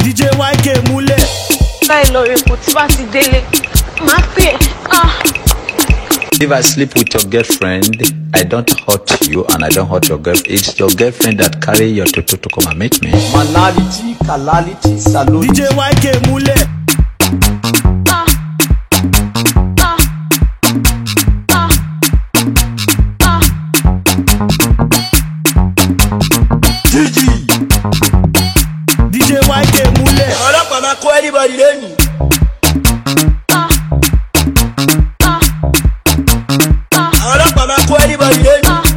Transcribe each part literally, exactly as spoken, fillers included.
D J Y K múlẹ̀. Báyìí lọ rẹ̀ kò tí bá ti délé. Má pè ah. If I sleep with your girlfriend, I don't hurt you and I don't hurt your girlfriend. It's your girlfriend that carry your toto to come and meet me. Manality, calality, salute. D J Y K múlẹ̀. Ah. Ah. Ah. Ah. Gigi. D J Y K múlẹ̀. Ọlọ́pàá máa kó anybody lẹ́nu. Ah. Ah. Ah. Ọlọ́pàá máa kó anybody lẹ́nu. Ah.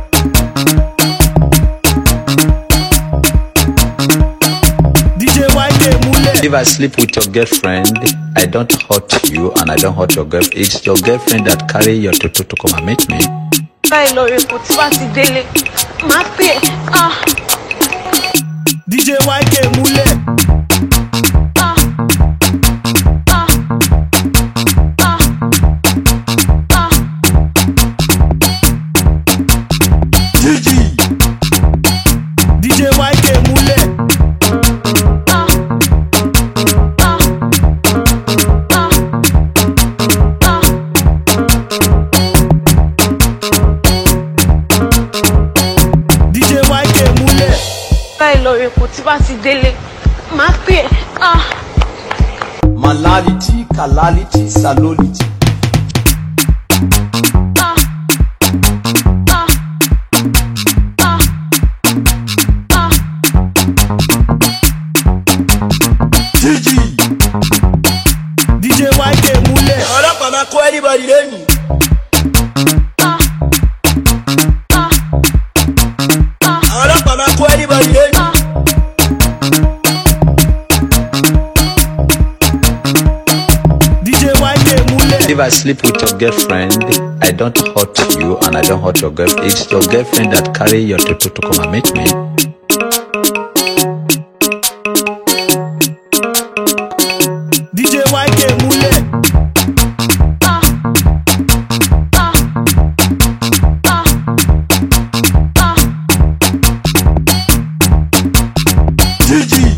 D J Y K múlẹ̀. If I sleep with your girlfriend, I don't hurt you and I don't hurt your girlfriend. It's your girlfriend that carry your toto to come and meet me. Báyìí lọ rẹ̀ kò tí bá ti délé. Má pè ah. D J Y K múlẹ̀. Ah. Ah. Ah. Ah. Gigi. D J Y K múlẹ̀. Ah. Ah. Ah. Ah. D J Y K múlẹ̀. Báyìí lọ rẹ̀ kò tí bá ti délé. Má pè ah. Manality, calality, salolity. Ah. Ah. Ah. Ah. Gigi. D J Y K múlẹ̀. Ọlọ́pàá máa kó anybody lẹ́nu. Ah. Ah. Ah. Ọlọ́pàá máa kó anybody lẹ́nu. Ah. D J Y K múlẹ̀. If I sleep with your girlfriend, I don't hurt you and I don't hurt your girlfriend. It's your girlfriend that carry your toto to come and meet me. D J Y K múlẹ̀. Ah. Ah. Ah. Ah. Gigi.